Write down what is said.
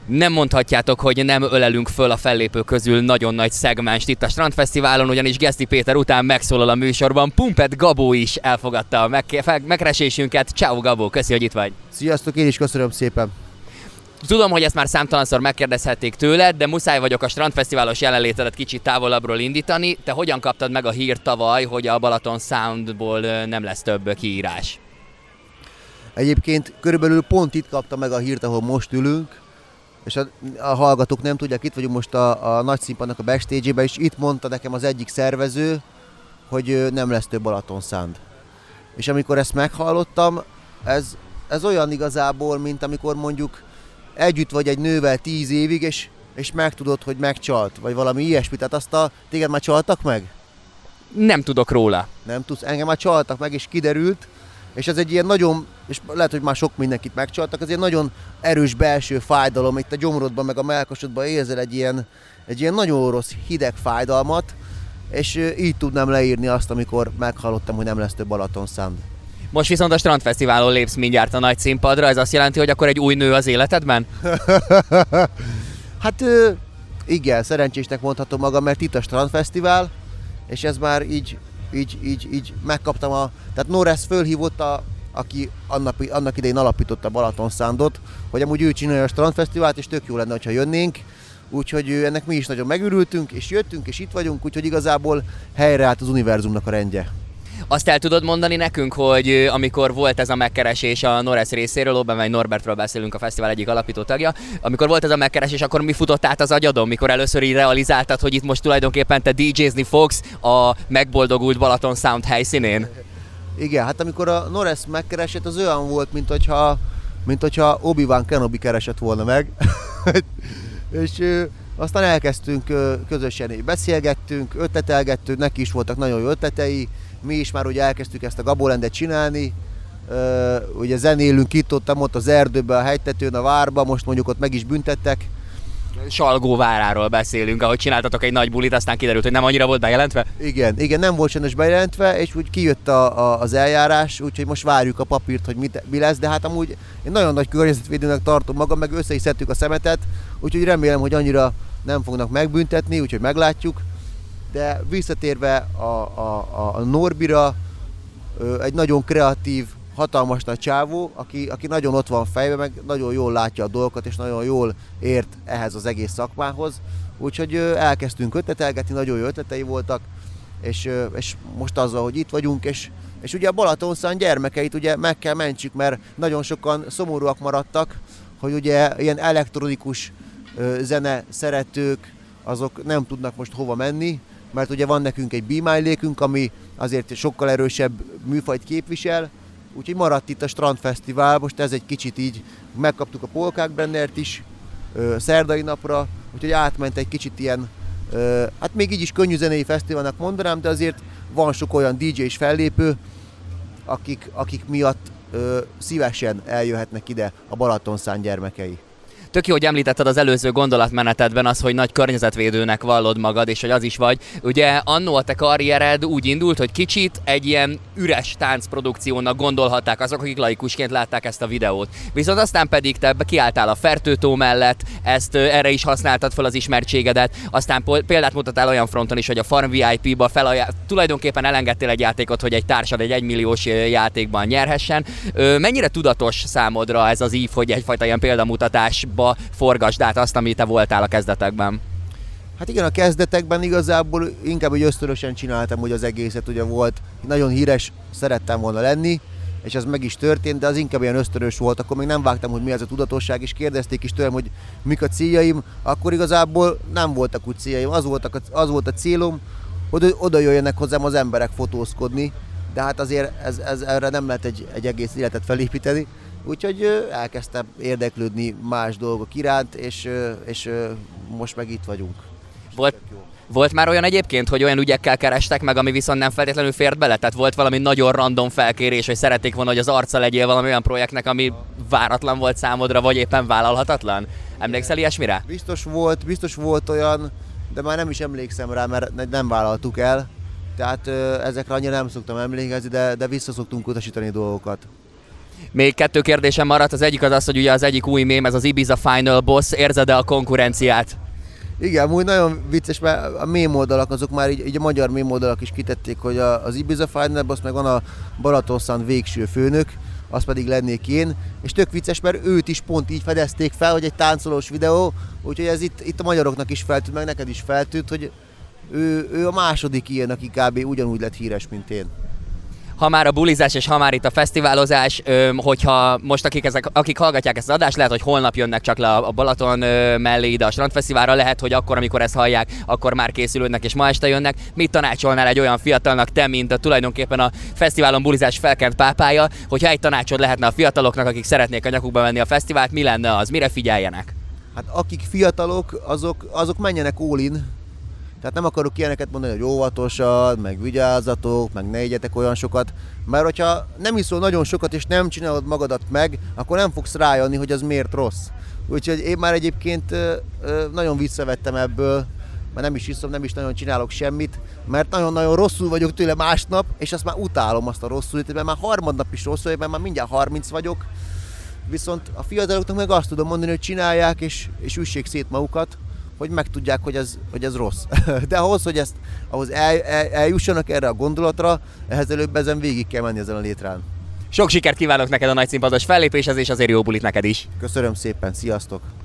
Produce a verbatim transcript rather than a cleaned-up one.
Nem mondhatjátok, hogy nem ölelünk föl a fellépő közül nagyon nagy szegmenst itt a Strandfesztiválon, ugyanis Geszti Péter után megszólal a műsorban. Pumpet Gabó is elfogadta a meg- megkeresésünket. Ciao Gabó, köszi, hogy itt vagy. Sziasztok, én is köszönöm szépen. Tudom, hogy ezt már számtalanszor megkérdezhették tőled, de muszáj vagyok a Strandfesztiválos jelenlétedet kicsit távolabbról indítani. Te hogyan kaptad meg a hírt tavaly, hogy a Balaton Soundból nem lesz több kiírás? Egyébként körülbelül pont itt kaptam meg a hírt, ahol most ülünk, és a, a hallgatók nem tudják, itt vagyunk most a, a nagy színpadnak a backstage-ben, és itt mondta nekem az egyik szervező, hogy nem lesz több Balaton Sound. És amikor ezt meghallottam, ez, ez olyan igazából, mint amikor mondjuk együtt vagy egy nővel tíz évig, és, és megtudod, hogy megcsalt, vagy valami ilyesmi. Tehát azt a... Téged már csaltak meg? Nem tudok róla. Nem tudsz, engem már csaltak meg, és kiderült, és ez egy ilyen nagyon, és lehet, hogy már sok mindenkit megcsaltak, ez egy nagyon erős belső fájdalom, itt a gyomrodban, meg a mellkasodban érzel egy ilyen, egy ilyen nagyon rossz hideg fájdalmat, és így tudnám leírni azt, amikor meghallottam, hogy nem lesz több Balaton Sound. Most viszont a Strandfesztiválon lépsz mindjárt a nagy színpadra, ez azt jelenti, hogy akkor egy új nő az életedben? Hát igen, szerencsésnek mondhatom magam, mert itt a Strandfesztivál, és ez már így, így, így, így megkaptam a... Tehát Norris fölhívott, a, aki annak, annak idején alapította Balaton Soundot, hogy amúgy ő csinálja a Strandfesztivált, és tök jó lenne, ha jönnénk. Úgyhogy ennek mi is nagyon megörültünk, és jöttünk, és itt vagyunk, úgyhogy igazából helyreállt az univerzumnak a rendje. Azt el tudod mondani nekünk, hogy amikor volt ez a megkeresés a Norris részéről, Obenvein Norbertről beszélünk, a fesztivál egyik alapító tagja, amikor volt ez a megkeresés, akkor mi futott át az agyadon, mikor először így realizáltad, hogy itt most tulajdonképpen te dé jézni fogsz a megboldogult Balaton Sound helyszínén? Igen, hát amikor a Norris megkeresett, az olyan volt, mint hogyha, mint hogyha Obi-Wan Kenobi keresett volna meg. És ö, aztán elkezdtünk ö, közösen, beszélgettünk, ötletelgettünk, neki is voltak nagyon jó ötletei, mi is már ugye elkezdtük ezt a Gabolandet csinálni, ö, ugye zenélünk itt, ott, ott az erdőben, a hegytetőn, a várba, most mondjuk ott meg is büntettek. Salgóváráról beszélünk, ahogy csináltatok egy nagy bulit, aztán kiderült, hogy nem annyira volt bejelentve? Igen, igen, nem volt sajnos bejelentve, és úgy kijött a, a, az eljárás, úgyhogy most várjuk a papírt, hogy mit, mi lesz, de hát amúgy én nagyon nagy környezetvédőnek tartom magam, meg össze is szedtük a szemetet, úgyhogy remélem, hogy annyira nem fognak megbüntetni, úgyhogy meglátjuk. De visszatérve a, a, a Norbira, egy nagyon kreatív, hatalmas nagy csávó, aki, aki nagyon ott van fejben, meg nagyon jól látja a dolgokat, és nagyon jól ért ehhez az egész szakmához. Úgyhogy elkezdtünk ötletelgetni, nagyon jó ötletei voltak, és, és most azzal, hogy itt vagyunk, és, és ugye a Balaton Sound gyermekeit ugye meg kell mentsük, mert nagyon sokan szomorúak maradtak, hogy ugye ilyen elektronikus zene szeretők, azok nem tudnak most hova menni, mert ugye van nekünk egy Be-My-lékünk, ami azért sokkal erősebb műfajt képvisel, úgyhogy maradt itt a Strandfesztivál, most ez egy kicsit így, megkaptuk a Polkákbrennert is ö, szerdai napra, úgyhogy átment egy kicsit ilyen, ö, hát még így is könnyű zenei fesztiválnak mondanám, de azért van sok olyan dé dzsé és fellépő, akik, akik miatt ö, szívesen eljöhetnek ide a Balaton Sound gyermekei. Tök jó, hogy említetted az előző gondolatmenetedben az, hogy nagy környezetvédőnek vallod magad, és hogy az is vagy. Ugye annó a te karriered úgy indult, hogy kicsit egy ilyen üres táncprodukciónak gondolhatták azok, akik laikusként látták ezt a videót. Viszont aztán pedig te kiálltál a Fertőtó mellett, ezt erre is használtad fel az ismertségedet, aztán példát mutattál olyan fronton is, hogy a Farm vé i pé-ba felajánl... tulajdonképpen elengedtél egy játékot, hogy egy társad egy egymilliós játékban nyerhessen. Mennyire tudatos számodra ez az ív, hogy egyfajta ilyen példamutatásba forgasd át azt, amit te voltál a kezdetekben? Hát igen, a kezdetekben igazából inkább hogy ösztönösen csináltam, hogy az egészet ugye volt, nagyon híres szerettem volna lenni, és ez meg is történt, de az inkább ilyen ösztönös volt, akkor még nem vágtam, hogy mi ez a tudatosság, és kérdezték is tőlem, hogy mik a céljaim, akkor igazából nem voltak úgy céljaim, az, voltak, az volt a célom, hogy oda jöjjenek hozzám az emberek fotózkodni, de hát azért ez, ez, erre nem lehet egy, egy egész életet felépíteni. Úgyhogy elkezdtem érdeklődni más dolgok iránt, és, és most meg itt vagyunk. Volt, volt már olyan egyébként, hogy olyan ügyekkel kerestek meg, ami viszont nem feltétlenül fért bele? Tehát volt valami nagyon random felkérés, hogy szerették volna, hogy az arccal legyél valami olyan projektnek, ami váratlan volt számodra, vagy éppen vállalhatatlan? Emlékszel ilyesmire? Biztos volt, biztos volt olyan, de már nem is emlékszem rá, mert nem vállaltuk el. Tehát ezekre annyira nem szoktam emlékezni, de, de vissza szoktunk utasítani dolgokat. Még kettő kérdésem maradt, az egyik az az, hogy ugye az egyik új mém, ez az Ibiza Final Boss, érzed-e a konkurenciát? Igen, úgy nagyon vicces, mert a mém oldalak, azok már így, így a magyar mém oldalak is kitették, hogy a, az Ibiza Final Boss, meg van a Balatonszán végső főnök, az pedig lennék én, és tök vicces, mert őt is pont így fedezték fel, hogy egy táncolós videó, úgyhogy ez itt, itt a magyaroknak is feltűnt, meg neked is feltűnt, hogy ő, ő a második ilyen, aki kb. Ugyanúgy lett híres, mint én. Ha már a bulizás és ha már itt a fesztiválozás, hogyha most akik, ezek, akik hallgatják ezt az adást, lehet, hogy holnap jönnek csak le a Balaton mellé ide a Strandfesztiválra, lehet, hogy akkor, amikor ezt hallják, akkor már készülődnek és ma este jönnek. Mit tanácsolnál egy olyan fiatalnak, te, mint a tulajdonképpen a fesztiválon bulizás felkent pápája, hogyha egy tanácsod lehetne a fiataloknak, akik szeretnék a nyakukba venni a fesztivált, mi lenne az, mire figyeljenek? Hát akik fiatalok, azok, azok menjenek all in. Tehát nem akarok ilyeneket mondani, hogy óvatosan, meg vigyázzatok, meg ne egyetek olyan sokat, mert hogyha nem iszol nagyon sokat és nem csinálod magadat meg, akkor nem fogsz rájönni, hogy az miért rossz. Úgyhogy én már egyébként nagyon visszavettem ebből, mert nem is iszom, nem is nagyon csinálok semmit, mert nagyon-nagyon rosszul vagyok tőle másnap, és azt már utálom, azt a rosszul, mert már harmadnap is rosszul, mert már mindjárt harminc vagyok, viszont a fiataloknak meg azt tudom mondani, hogy csinálják, és, és üssék szét magukat, hogy megtudják, hogy ez, hogy ez rossz. De ahhoz, hogy ezt, ahhoz el, el, eljussanak erre a gondolatra, ehhez előbb ezen végig kell menni ezen a létrán. Sok sikert kívánok neked a nagyszínpados fellépéshez, és azért jó bulit neked is! Köszönöm szépen, sziasztok!